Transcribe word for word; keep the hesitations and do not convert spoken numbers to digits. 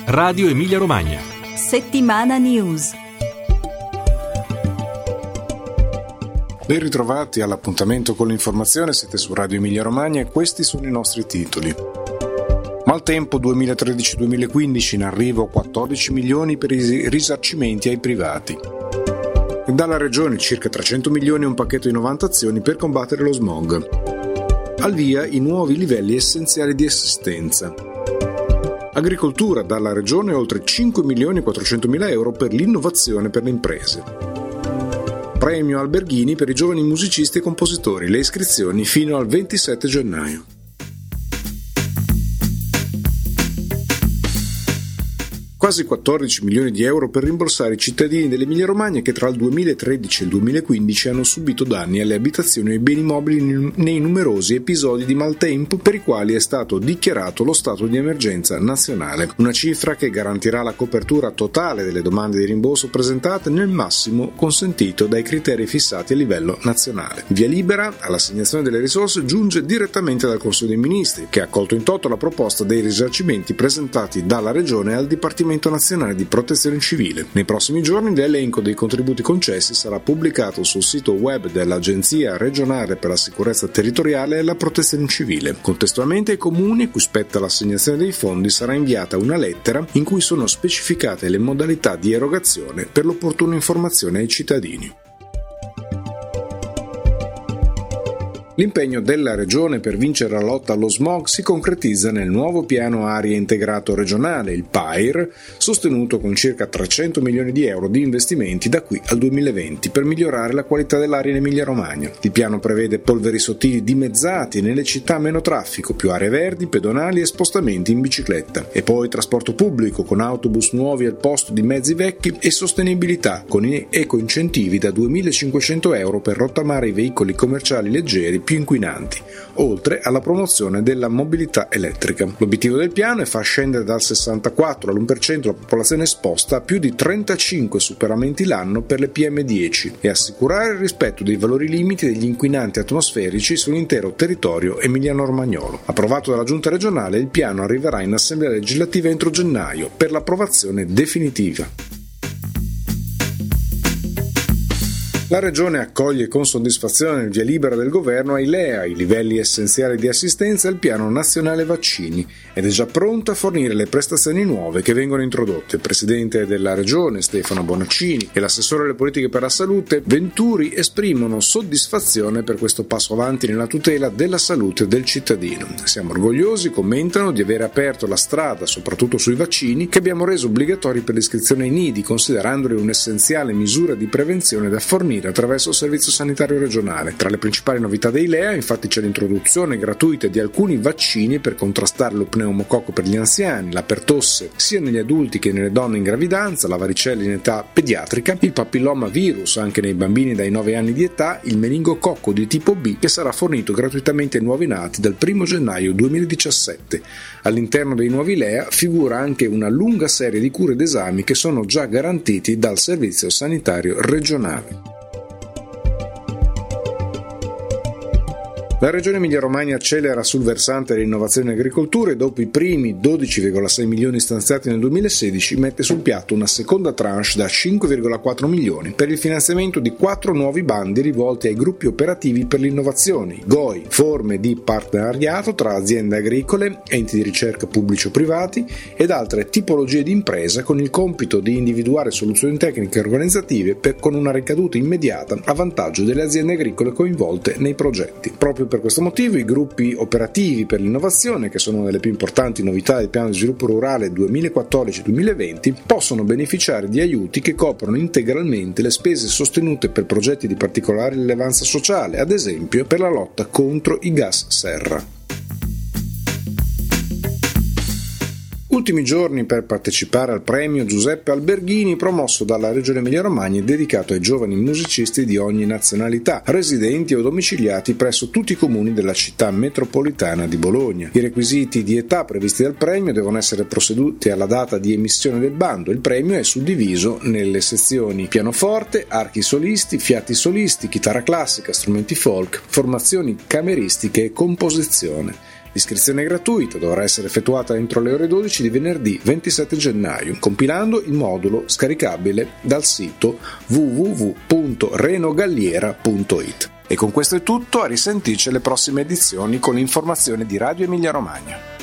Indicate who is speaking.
Speaker 1: Radio Emilia Romagna.
Speaker 2: Settimana News.
Speaker 3: Ben ritrovati all'appuntamento con l'informazione, siete su Radio Emilia Romagna e questi sono i nostri titoli. Maltempo duemilatredici duemilaquindici, in arrivo quattordici milioni per i risarcimenti ai privati. Dalla Regione circa trecento milioni e un pacchetto di novanta azioni per combattere lo smog. Al via i nuovi livelli essenziali di assistenza. Agricoltura, dalla Regione oltre cinque milioni e quattrocentomila euro per l'innovazione per le imprese. Premio Alberghini per i giovani musicisti e compositori, le iscrizioni fino al ventisette gennaio. Quasi quattordici milioni di euro per rimborsare i cittadini dell'Emilia Romagna che tra il duemilatredici e il duemilaquindici hanno subito danni alle abitazioni e ai beni mobili nei numerosi episodi di maltempo per i quali è stato dichiarato lo stato di emergenza nazionale. Una cifra che garantirà la copertura totale delle domande di rimborso presentate nel massimo consentito dai criteri fissati a livello nazionale. Via libera all'assegnazione delle risorse giunge direttamente dal Consiglio dei Ministri, che ha accolto in toto la proposta dei risarcimenti presentati dalla Regione al Dipartimento Nazionale di Protezione Civile. Nei prossimi giorni l'elenco dei contributi concessi sarà pubblicato sul sito web dell'Agenzia regionale per la sicurezza territoriale e la protezione civile. Contestualmente ai comuni a cui spetta l'assegnazione dei fondi sarà inviata una lettera in cui sono specificate le modalità di erogazione per l'opportuna informazione ai cittadini. L'impegno della Regione per vincere la lotta allo smog si concretizza nel nuovo piano aria integrato regionale, il P A I R, sostenuto con circa trecento milioni di euro di investimenti da qui al duemilaventi per migliorare la qualità dell'aria in Emilia Romagna. Il piano prevede polveri sottili dimezzati nelle città a meno traffico, più aree verdi, pedonali e spostamenti in bicicletta. E poi trasporto pubblico con autobus nuovi al posto di mezzi vecchi e sostenibilità con eco-incentivi da duemilacinquecento euro per rottamare i veicoli commerciali leggeri più inquinanti, oltre alla promozione della mobilità elettrica. L'obiettivo del piano è far scendere dal sessantaquattro all'uno per cento la popolazione esposta a più di trentacinque superamenti l'anno per le P M dieci e assicurare il rispetto dei valori limiti degli inquinanti atmosferici sull'intero territorio emiliano-romagnolo. Approvato dalla Giunta regionale, il piano arriverà in Assemblea legislativa entro gennaio per l'approvazione definitiva. La Regione accoglie con soddisfazione il via libera del Governo ai L E A, i livelli essenziali di assistenza e il Piano Nazionale Vaccini, ed è già pronta a fornire le prestazioni nuove che vengono introdotte. Il Presidente della Regione, Stefano Bonaccini, e l'Assessore alle Politiche per la Salute, Venturi, esprimono soddisfazione per questo passo avanti nella tutela della salute del cittadino. Siamo orgogliosi, commentano, di aver aperto la strada, soprattutto sui vaccini, che abbiamo reso obbligatori per l'iscrizione ai nidi, considerandoli un'essenziale misura di prevenzione da fornire attraverso il Servizio Sanitario Regionale. Tra le principali novità dei L E A, infatti, c'è l'introduzione gratuita di alcuni vaccini per contrastare lo pneumococco per gli anziani, la pertosse sia negli adulti che nelle donne in gravidanza, la varicella in età pediatrica, il papilloma virus anche nei bambini dai nove anni di età, il meningococco di tipo B che sarà fornito gratuitamente ai nuovi nati dal primo gennaio duemiladiciassette. All'interno dei nuovi L E A figura anche una lunga serie di cure ed esami che sono già garantiti dal Servizio Sanitario Regionale. La Regione Emilia-Romagna accelera sul versante dell'innovazione in agricoltura e dopo i primi dodici virgola sei milioni stanziati nel duemilasedici mette sul piatto una seconda tranche da cinque virgola quattro milioni per il finanziamento di quattro nuovi bandi rivolti ai gruppi operativi per l'innovazione, i G O I, forme di partenariato tra aziende agricole, enti di ricerca pubblici o privati ed altre tipologie di impresa con il compito di individuare soluzioni tecniche e organizzative per, con una ricaduta immediata a vantaggio delle aziende agricole coinvolte nei progetti. Proprio per questo motivo i gruppi operativi per l'innovazione, che sono una delle più importanti novità del piano di sviluppo rurale duemilaquattordici duemilaventi, possono beneficiare di aiuti che coprono integralmente le spese sostenute per progetti di particolare rilevanza sociale, ad esempio per la lotta contro i gas serra. Ultimi giorni per partecipare al premio Giuseppe Alberghini promosso dalla Regione Emilia-Romagna e dedicato ai giovani musicisti di ogni nazionalità, residenti o domiciliati presso tutti i comuni della città metropolitana di Bologna. I requisiti di età previsti dal premio devono essere proceduti alla data di emissione del bando. Il premio è suddiviso nelle sezioni pianoforte, archi solisti, fiati solisti, chitarra classica, strumenti folk, formazioni cameristiche e composizione. L'iscrizione è gratuita, dovrà essere effettuata entro le ore dodici di venerdì ventisette gennaio, compilando il modulo scaricabile dal sito w w w punto renogalliera punto it. E con questo è tutto, a risentirci alle prossime edizioni con informazioni di Radio Emilia Romagna.